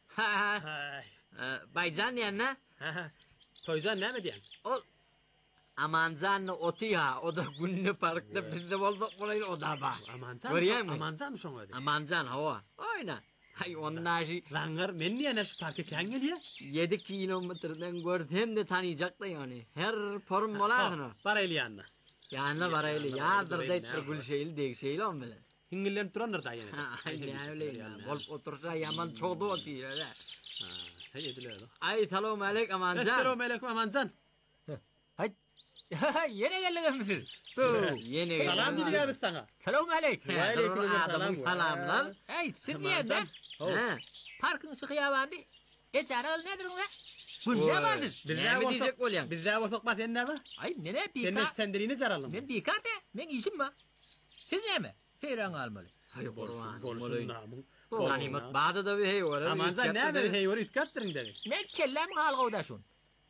Baycan ýanna? Ha ha. Toyjan näme diýen? Ol Amancan'la otu ya, o da günlü parkta bizde olduk bulayı o da bak. Amancan, Görüyor musun? Amancan mı şoň öyle? Amancan hava. Oyna. Hay onun aşı. Langar men niye ne şu parka kän geliyor? yedi kilometreden gördüm de tanıyacak da yani. Her form bolasın. Para eli yanına. Yanına parayla yardır da ettir gül şeyli deyik şeyli on bile. Hingillen turandır da yani. Ay ne öyle ya. Bolup otursa yaman çoğdu otuyor öyle. Ha, hey ediler. Ay selamun aleyküm Amancan. Selamun aleyküm Amancan. Hay. Yine geldiniz misiniz? Yeni geldim. Salam diyor sana. Selamun aleyküm. Ve aleyküm selam. Salamlar. Hey siz nerede? He. Parkın sıkıya vardı. E çağırıl nedir o? Günde vardır. Ne mi diyecek bolyan? Bizde ortak ne var? Ay nene Sen pika. sendirini zaralım. Ben pika de. Ben işim var. Siz ne mi? Heyran almalı. Hay Kur'an. Bolsun namın. Ganimet bağda da bir hey var. Amancan ne bir hey var ütkatırın dedi. Ben kellem halgıda şun.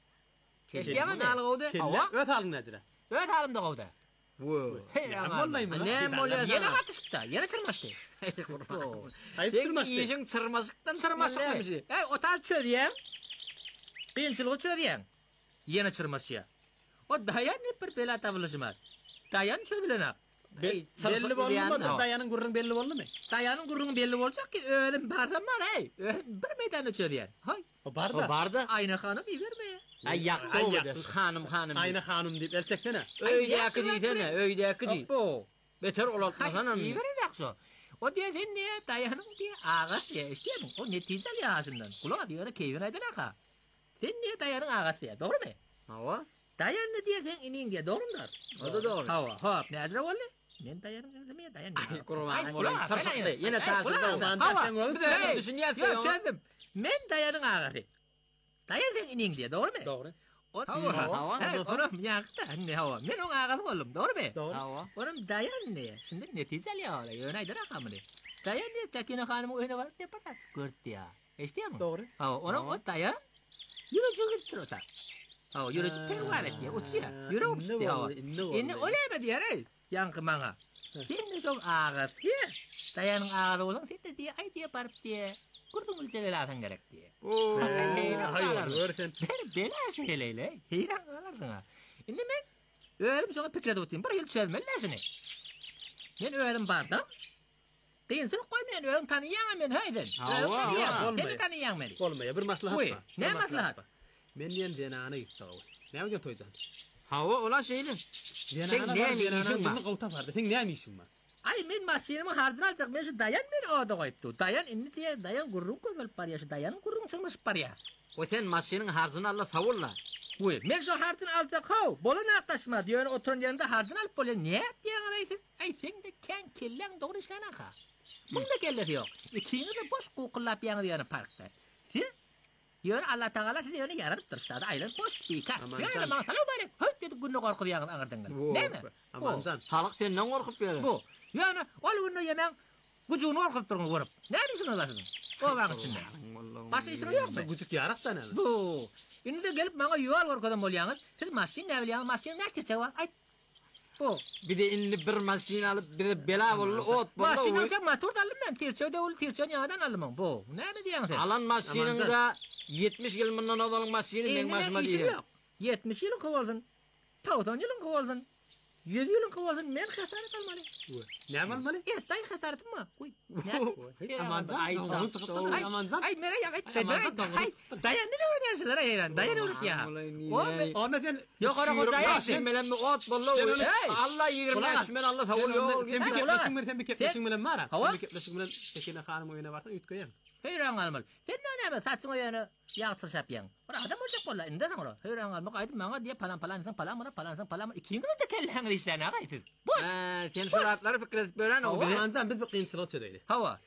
Kellem halgıda. Kelle öt halın nedir? Öt halimde kavda. Wow. Heyran almalı. Ne bolya Yine atışta. Yine tırmaştı. Hayır tırmaştı. Yiyeceksin tırmasıktan Tırmaşık mı? Ey otal çözüyen. Kıyımçılığı çözüyen. Yine tırmaşıya. O dayan ne bir bela tavırlışı var. Dayan çözülen Belli oldu mu? Dayanın gurrun belli oldu mu? Dayanın gurrun belli olacak ki öğlen bardan var hey. Bir meydana çözüyen. Hay. O barda. O barda. Ayna hanım iyi vermeye. Ay yaktı o da. Hanım hanım. Ayna hanım deyip elçeksene. Öyde yakı diyene, öyde yakı di. Apo. Beter olatmasana mı? İyi verir akso. O diye sen niye dayanın diye ağaç diye istiyorsun. O neticeli ağasından. Kulağa diyor keyfine edin aka. Sen niye dayanın ağaç diye doğru mu? Hava. Dayan ne diye sen inin diye doğru mu? O da doğru. Hava hop ne azra oğlu? Ben dayanın demeye dayan. Ay kurban. Kulağa Sarsıktı. Yine çağırsın da. Hava. Sen düşünüyor ki. Yok söyledim. Ben dayanın ağaçı. Dayan sen inin diye doğru mu? Doğru. Hava. Hava. Oğlum yaktı. Ne hava. Ben onun ağaçı oğlum doğru mu? Doğru. Hava. Oğlum dayan ne? Şimdi neticeli ya öyle. Yönaydır akamını. Dayan ne? Sakine hanımın önüne varıp yaparlar. Gördü ya. İstiyor mu? Doğru. Hava. Onun o dayan. Yürücü gittir o tak. Hava yürücü pervalet diye uçuyor. Yürü uçtu hava. İnne öyle mi diyor ey? Yankı bana. Şimdi son ağız diye. Dayanın ağız olan sen de diye ay diye barıp diye. Kurdum ülkeleri atın gerek diye. Oo. Hayır görsen. Ben bela şeyleyle. Heyran ağlarsın ha. İnne ben öğredim sonra pikrede otayım. Bir yıl söylemelisin. Ben öğredim bardım. Değilsin koymayan öğredim tanıyan ben hayden. Hava. Seni tanıyan beni. Olmaya bir maslahat Uy, var. ne maslahat? Men diyen cenana gitti o. Ne yapacağım toycan? Hava ola şeyle. Cenana ne var, mi cenana işin var? var? Kavta vardı. Sen ne mi işin var? Ay ben masinimi harcını alacak. Ben şu dayan beni orada koydu. Dayan indi diye dayan gurrun koymalı paraya. Şu dayanın gurrun sırmış paraya. O sen masinin harcını Allah savulla. Uy, ben şu harcını alacak hav. Bolun yaklaşma diyor. Oturun yanında harcını alıp bolun. Niye diyen arayısın? Ay sen de ken kellen doğru işlenen ha. Bunda kelleri yok. İkini de boş kukullap yanı diyanı parkta. Siz? Yön Allah Teala size yönü yaratıp duruşlarda aylan boş bir kas. Aman Yönü can. bana salam böyle. Höt dedik günde korku diyanın ağırdın. Değil mi? Aman can. Salak senden korkup verir. Bu. Yani ol günde yemen gücünü korkup durun vurup. Ne diyorsun olasın? O var içinde. Başka işin yok mu? Gücük yarak da ne? Bu. Şimdi de gelip bana yuval korkudan bolyanız. Siz masin ne biliyorsun? Masin ne çeçe var? Ay. Bu. Bir de indi bir masin alıp bir de bela bollu ot bollu. Masin alacak motor da alırım ben. Tirçöy de ol tirçöy yanından alırım. Bu. Ne mi diyorsun sen? Alan masinin da yetmiş yıl bundan olanın masini ben başıma işim diyeyim. yok. yetmiş yılın kovalsın. Tavdan yılın kovalsın. yüz yılın kovalsın. Men hasaret almalı. Ne almalı? Evet, dayı hasaretim var. Uy. Aman can. Ay, Ay, aman can. ay, merak ya. Ay, Aman can, doğru. ay, dayan ne oynarsınlar ayran? Dayan öğret ya. O Ahmet sen yok ara Yürü dayan. masin bilen mi ot bollu. Hey. Allah yirmi yaşmen Allah savuruyor. Sen bir kepleşin mi? Sen bir kepleşin mi? Mara. Hava? Sen bir kepleşin mi? Tekine hanım oyuna varsa üt koyayım. Heyran almalı. Sen ne ne saçın oyunu yağtır şapyan. Ora adam olacak bolla. İnde sen ora. Heyran almak aydım bana diye falan falan sen falan mı falan sen falan mı. İkini de kelleğini işlerine agaysiz. Boş. Ha, sen şuratları fikret böyle o. Aman can biz bir kıyımsılık çödeydi. Hava.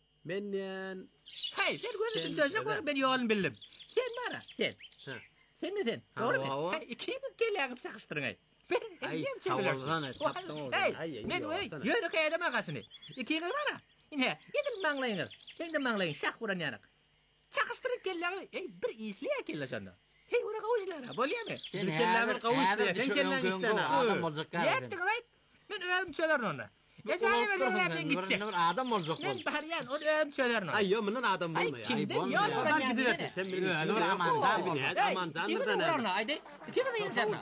Men Hey sen görürsün çocuk var ben yolunu bildim. Sen bana sen. Ha. Sen mi sen? Hava, Doğru mu? hava. Hey ikini de kelleğini çakıştırın ay. Ben Ay, yem savurgan et, taptın oldu. Hey Ay, ay, men iyi oy olsana. yürü kayda makasını. İkini bana. İne yedim manglayın. Sen de manglayın şak vuran yanak. Çakıştırın kelleğini. Ey bir iyisliye kelle sanda. Hey ora kavuşlara. Bolya mı? Sen kelleğini her- kavuş her diye, bir sen şey kelleğini göngü işlerine. Adam olacak Yettik galiba. lan. Ben öğrendim söylerim ona. Geçen yerlerden gidecek. Adam olacak bu. Ben bariyan o öm söylerin. Ay yo bundan adam olmuyor. Ay kimden ya? Ben gidiverdim. Sen beni. Dur aman can. Aman canlardan. Kimden aydı? Kimden yiyeceğim?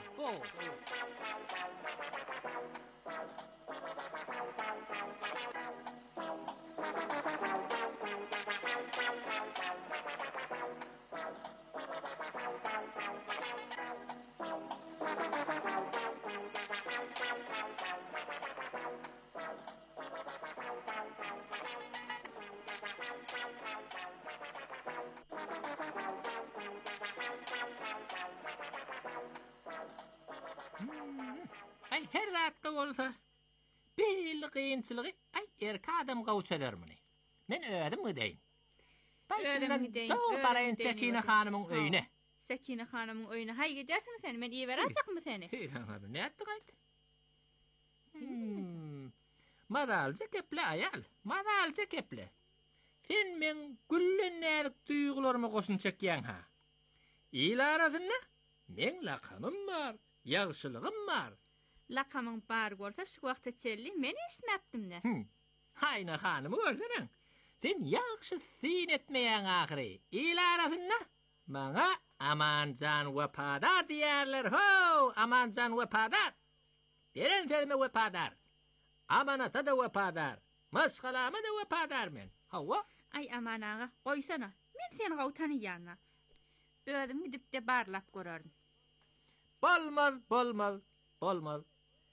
Ay her dakika olsa belli kıyınçılığı ay erka adam kavuç eder mi? Men öğredim mi deyin? Öğredim mi deyin? Doğru barayın Sekine Hanım'ın öyüne. Sekine Hanım'ın öyüne. Hay gidersin sen, men iyi verecek mi seni? Heyran abi ne ettik aydı? Madalca keple ayal, madalca keple. Sen men güllün nädik duygularımı koşun çekyen ha. İyil aradın ne? Men lakamım var, yağışılığım var. Lakamın bar gorsa şu vaqta çelli, men eşitmepdim ne? Hayna hanımı gördün. Sen yağışı sin etmeyen ahiri. İyil aradın ne? Bana amancan vepadar diyerler ho, amancan vepadar. Deren sözüme vepadar. Amanata da vepadar. Maşgalama da vepadar men. Hava? Ay aman ağa, koysana. Men sen gavtanı yanına. Ödüm gidip de barlap görürdüm. Bolmaz, bolmaz, bolmaz.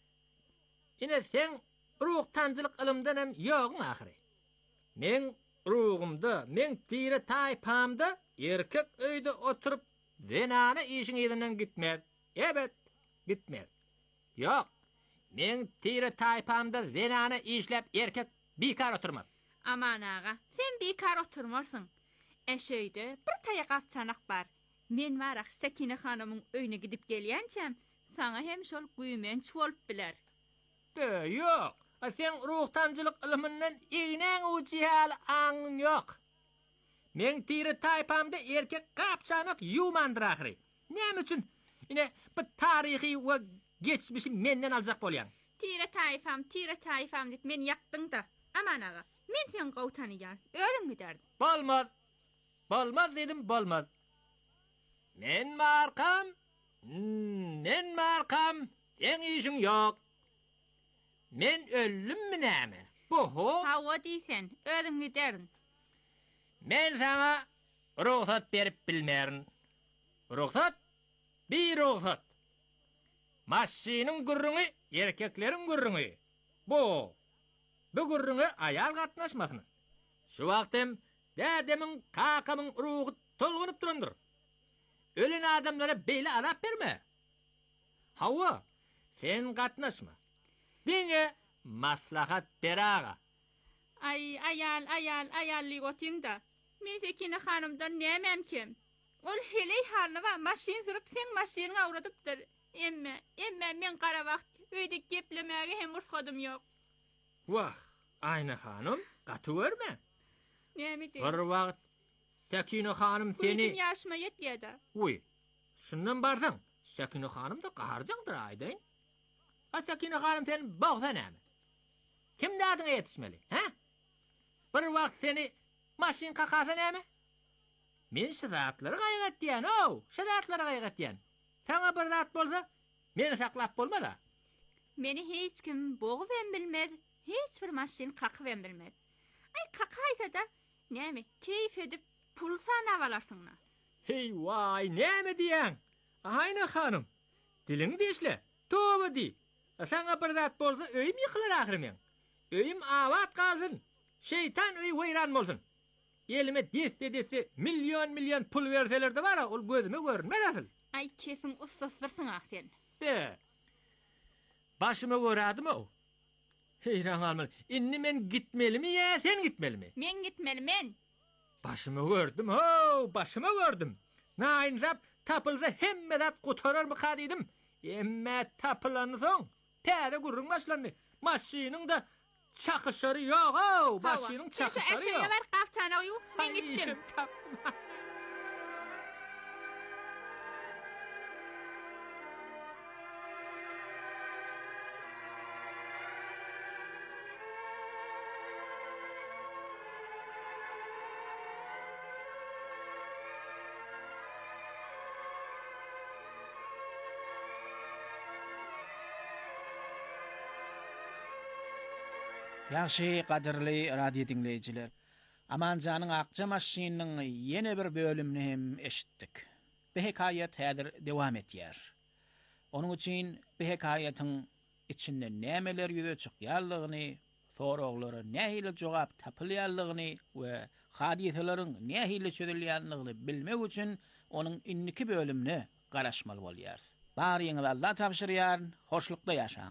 Yine sen ruhtancılık ılımdan hem yoğun ahiri. Men ruhumda, men tire taypamda erkek öyde oturup zenana işin izinden gitmez. Evet, gitmez. Yok, men tire taypamda zenana işlep erkek bikar oturmaz. Aman ağa, sen bikar oturmarsın. Eşeyde bir taya kapçanak var. Men varak Sekine Hanım'ın öyüne gidip gelyençem, sana hem şol güymen çolup biler. De yok, sen ruhtancılık ılımından iğnen o cihal ağın yok. Men tire taypamda erkek kapçanak yumandır ahiri. Ne için? Yine bu tarihi ve geçmişi menden alacak bolyan. Tire tayfam, tire tayfam dit men yaktın da. Aman ağa, men sen gavtanı yan, ölüm giderdim. Bolmaz, bolmaz dedim, bolmaz. Men markam, hmm, men markam, sen işin yok. Men öllüm mü näme? Boho? Hava deysen, ölüm giderdim. Men sana ruhsat berip bilmerin. Ruhsat? Bir ruhsat. Maşinin gürrüňi, erkeklerin gürrüňi. Bu. Bu gürrüňe ayal gatnaşmasın. Şu wagtym dädemin, kakamyň ruhy tolgunup durandyr. Ölen adamlara beýle alap berme. Hawa, sen gatnaşma. Diňe maslahat beraga. Ay ayal ayal ayally gotyňda. Men Sekine Hanımdan nämem kim? Ol heley halyna wa maşin sürüp sen maşinyny awradypdyr. Emme, emme men gara wagt öýde geplemäge hem ursgadym ýok. Wah, Ayna hanım, gatı verme. Näme diýip? Bir wagt Sekine hanım seni... Güýdüm ýaşyma ýetýär-de. Uy, şundan barsaň, Sekine hanım da gaharjaňdyr aýdaýyn. Ha Sekine hanım seni bagda näme? Kim dadyňa ýetişmeli, ha? Bir wagt seni maşin kakasa näme? Men şazatlary gaýgatýan, o, şazatlary gaýgatýan. Sana bir zat bolsa, meni saklap bolmada. Meni hiç kim boğup bilmez, hiç bir maşin kakıp bilmez. Ay kakaysa da, näme, keyif edip pulsa navalarsınlar. Hey vay, näme diýäň? Ayna hanım, dilini deşle, toba di. Sana bir zat bolsa, öýüm ýykylar ahir men. Öýüm awat galsyn, şeytan öý weýran bolsun. Elime deste deste milyon milyon pul verseler de var, ol gözüme görünmez asıl. Ay kesin ustasırsın ah sen. Be. Başıma göradım o. Heyran almalı. İnni men gitmeli mi ya sen gitmeli mi? Men gitmeli men. Başımı gördüm ho, başımı gördüm. Nain rap tapılsa hemmedat kurtarır mı kadıydım. Emme tapılanı son. Tere gurrun başlandı. Maşinin de çakışları yok ho. Maşinin çakışları yok. Eşeğe ver kaftana uyu. Men gittim. Yaxşı qadirli radio dinleyiciler. Amancanın Akça Maşininin yeni bir bölümünü hem eşittik. Bu hikayet häzir devam etýär. Onun için bu hikayetin içinde nämeler ýüze çykýarlygyny, soraglary nähili jogap tapylýarlygyny we hadiselerin nähili çözülýänligini bilmek üçin onun inniki bölümünü garaşmaly bolýar. Baryňyz Allah tapşyrýar, hoşlukda ýaşaň.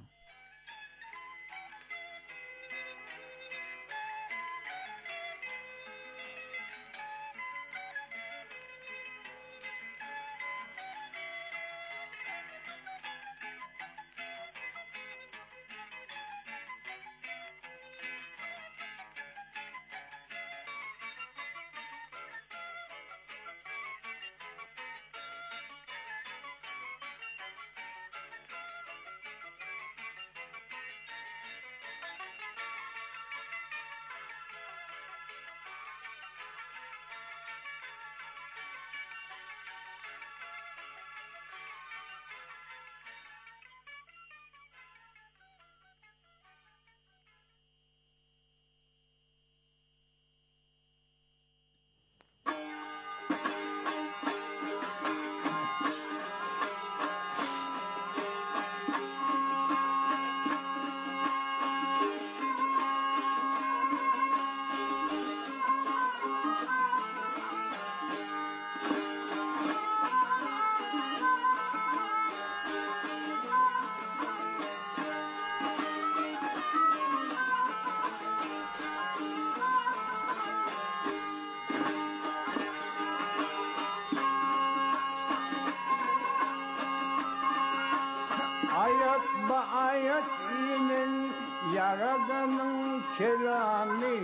Ayet ba ayet inin Yaradanın kelamı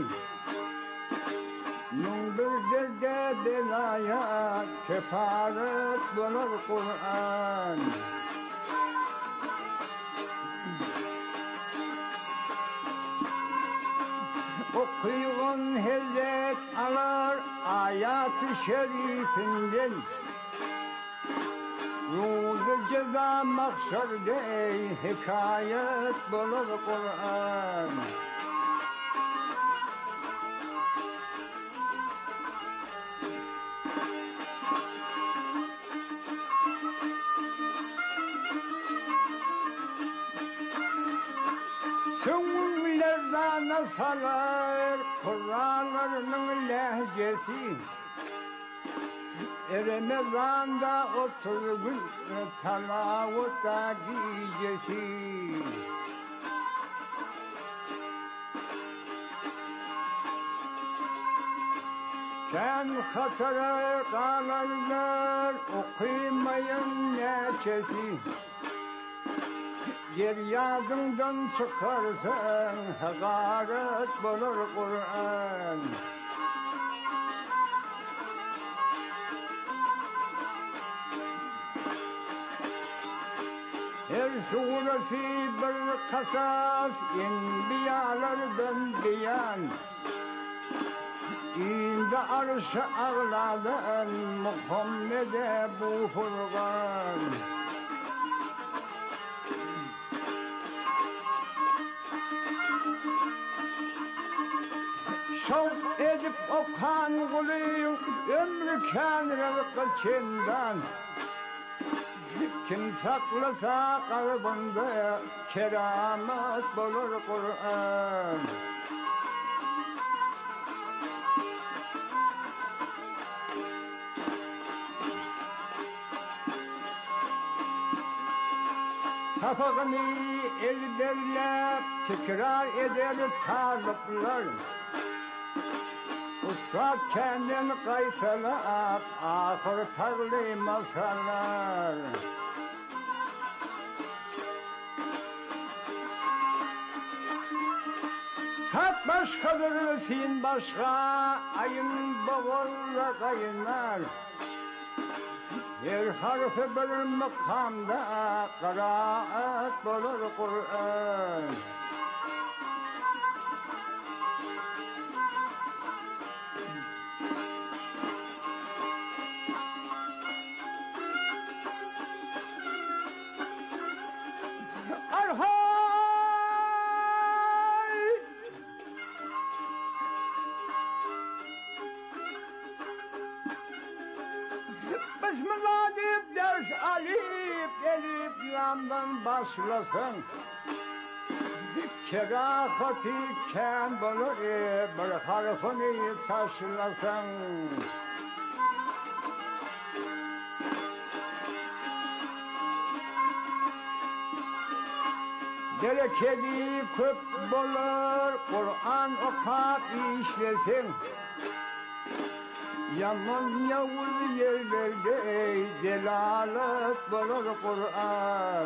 Nun bir derde belaya kefaret bulur Kur'an Okuyun hezet alar ayat-ı şerifinden Ruzu ceza mahşerde hikayet bulur Kur'an Süngülerden salar Kur'anlarının lehcesi Ramazan'da otuz gün talavutta gecesi Sen hatırı kalanlar okumayın neçesi Yer yadından çıkarsan hakaret bulur Kur'an Her suresi bir kasas enbiyalardan beyan İndi arş-ı ağladan Muhammed'e bu Furkan Şevk edip okan kuluyum ömrü kânrel kılçından Kim saklasa kalbinde keramet bulur Kur'an Safakını ezberlep tekrar eder talipler Ustad kendini kaytalap ahir tagli masallar Sat başkadır sin başka ayın boğulla kaynar Her harfi bir makamda kıraat bulur Kur'an Bismillah deyip ders alip elip lamdan başlasın. Kerahati ken bulur bir harfini taşlasın. Gerekedi köp bulur Kur'an okap işlesin. Yaman yavuz yerlerde delalet bulur Kur'an.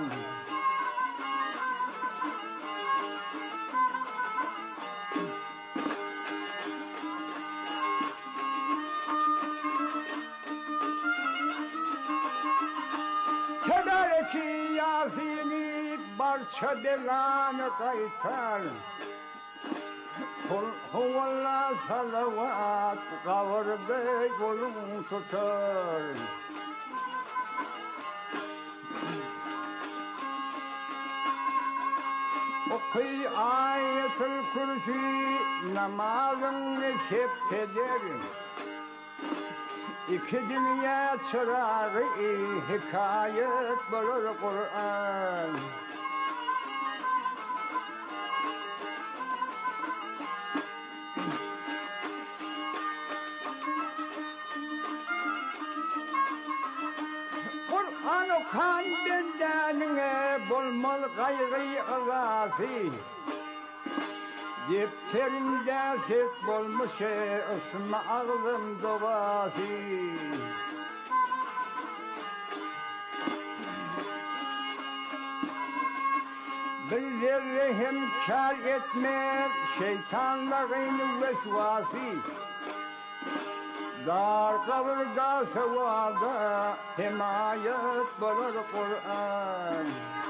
Tedareki Yasin'i barça delanı kaytar. Kul huvallah salavat kavur bey kolum tutar. Okuy ayetul kursi namazını septeder. İki dünya çırağı hikayet bulur Kur'an. Kur'an okan bendenine bulmal gayrı ağası. Defterinde set bulmuş ısma ağzım dobası. Bir zerre hem kar etmez şeytanların vesvası. Dar kavrda sevada himayet bulur Kur'an.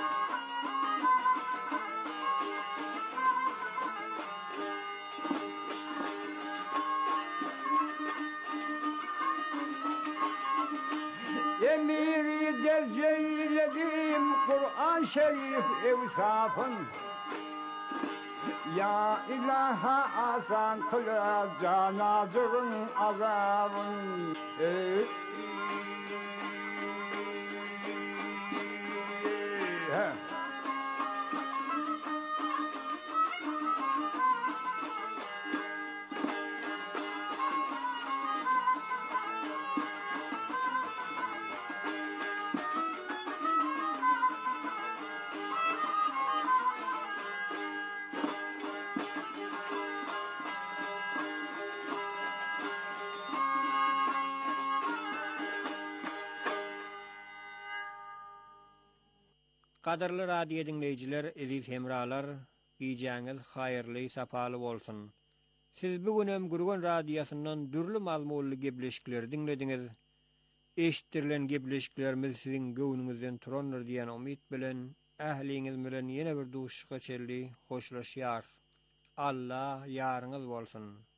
Emiri derceyledim Kur'an Şerif evsafın. Ya ilaha asan kıla canazırın azabın. Ey, he. Qadarly radio dinleyijiler, eziz hemralar, giýjäňiz haýyrly, sapaly bolsun. Siz bugünem Gurgun radiosundan dürli malmully gebleşikler dinlediňiz. Eşitdirilen gebleşiklerimiz sizin göwnüňizden turandyr diýen umyt bilen ähliňiz bilen ýene bir duşuşga çelli hoşlaşýar. Allah ýaryňyz bolsun.